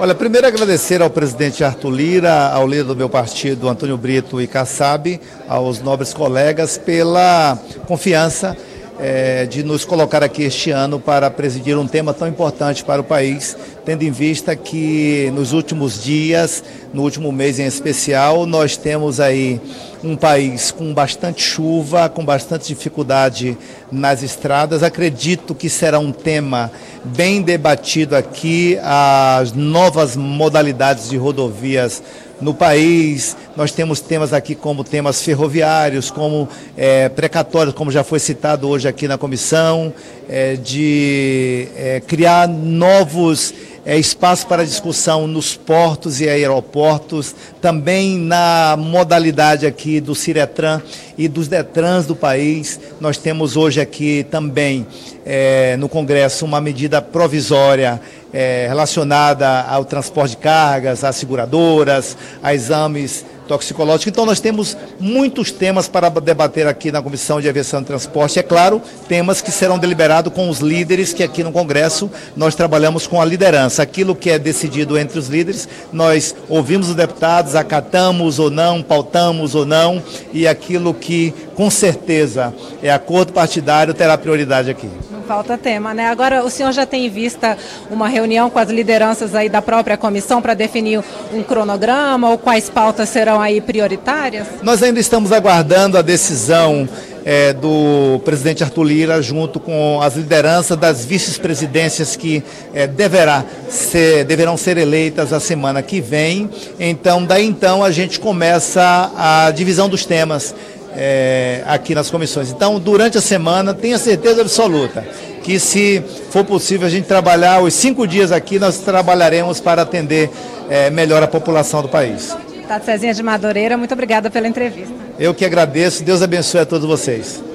Olha, primeiro agradecer ao presidente Arthur Lira, ao líder do meu partido, Antônio Brito e Kassab, aos nobres colegas, pela confiança de nos colocar aqui este ano para presidir um tema tão importante para o país, tendo em vista que nos últimos dias, no último mês em especial, nós temos aí um país com bastante chuva, com bastante dificuldade nas estradas. Acredito que será um tema bem debatido aqui, as novas modalidades de rodovias no país. Nós temos temas aqui como temas ferroviários, como precatórios, como já foi citado hoje aqui na comissão, de criar novos espaços para discussão nos portos e aeroportos, também na modalidade aqui do Ciretran e dos Detrans do país. Nós temos hoje aqui também no Congresso uma medida provisória relacionada ao transporte de cargas, às seguradoras, a exames toxicológicos. Então nós temos muitos temas para debater aqui na Comissão de Aviação e Transporte. É claro, temas que serão deliberados com os líderes, que aqui no Congresso nós trabalhamos com a liderança. Aquilo que é decidido entre os líderes, nós ouvimos os deputados, acatamos ou não, pautamos ou não, e aquilo que com certeza é acordo partidário terá prioridade aqui. Falta tema, né? Agora, o senhor já tem em vista uma reunião com as lideranças aí da própria comissão para definir um cronograma ou quais pautas serão aí prioritárias? Nós ainda estamos aguardando a decisão do presidente Arthur Lira, junto com as lideranças das vice-presidências que deverão ser eleitas a semana que vem. Então, daí então a gente começa a divisão dos temas aqui nas comissões. Então, durante a semana, tenha certeza absoluta que, se for possível a gente trabalhar os 5 dias aqui, nós trabalharemos para atender melhor a população do país. Tati Cezinha de Madureira, muito obrigada pela entrevista. Eu que agradeço. Deus abençoe a todos vocês.